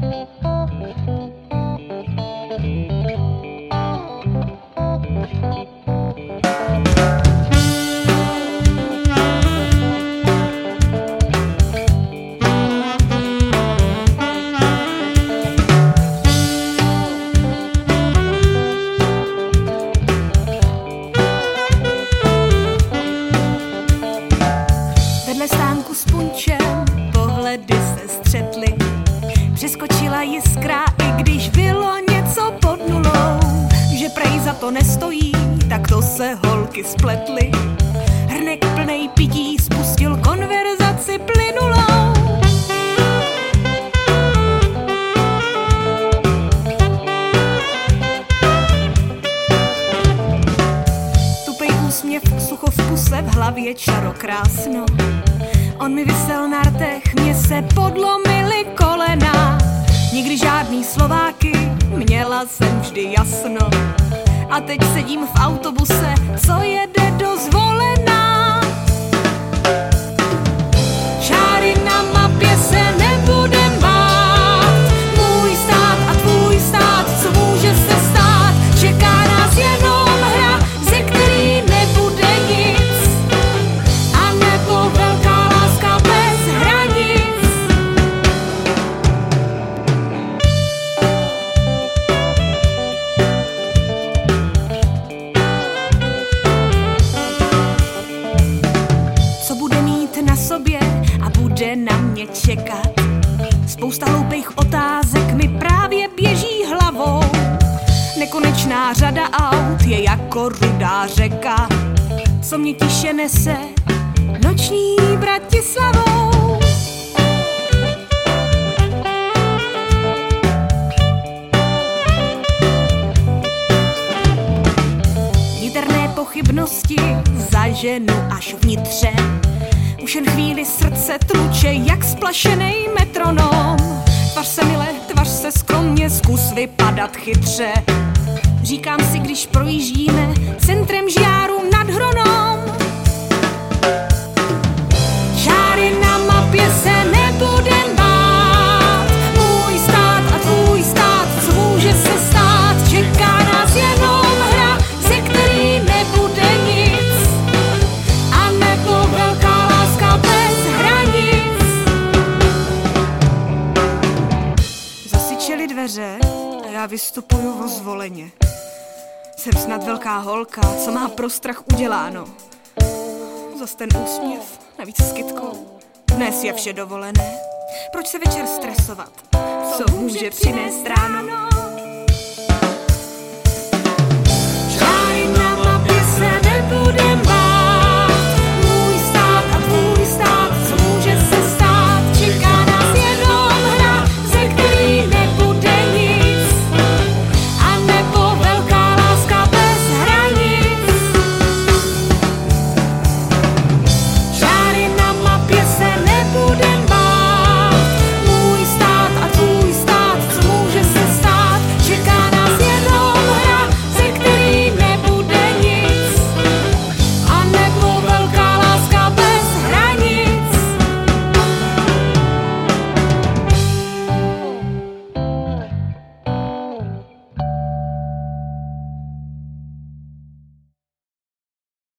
Vedle stánku s punčem pohledy se střetly. Přeskočila jiskra, i když bylo něco pod nulou. Že prej za to nestojí, tak to se holky spletly. Hrnek plnej pití spustil konverzaci plynulou. Tupej úsměv, sucho v puse, v hlavě čarokrásno. On mi visel na rtech, mě se podlomily kolena. Nikdy žádný Slováky, měla jsem vždy jasno. A teď sedím v autobuse, co jede do Zvolená. Čáry na mapě se nebudem bát. Můj stát a tvůj stát, co může se stát? Čeká nás jenom hra, ze který nebude nic. A nebo velká láska bez hranic. Co bude mít na sobě a bude na mě čekat? Spousta hloupých otázek mi právě běží hlavou. Nekonečná řada aut je jako rudá řeka, co mě tiše nese noční Bratislavou. Niterné pochybnosti zaženu až vnitře. Už jen chvíli srdce tluče jak splašenej metronom. Tvař se mile, tvař se skromně, zkus vypadat chytře. Říkám si, když projíždíme centrem Žjáru nad Hronom. Čáry na mapě se nebudem bát. Můj stát a tvůj stát, co může se stát? Čeká nás jenom hra, ze který nebude nic. A nebo velká láska bez hranic. Zasyčely dveře a já vystupuju o Zvoleně. Jsem snad velká holka, co má pro strach uděláno. Zas ten úsměv, navíc s kytkou. Dnes je vše dovolené. Proč se večer stresovat? Co může přinést ráno?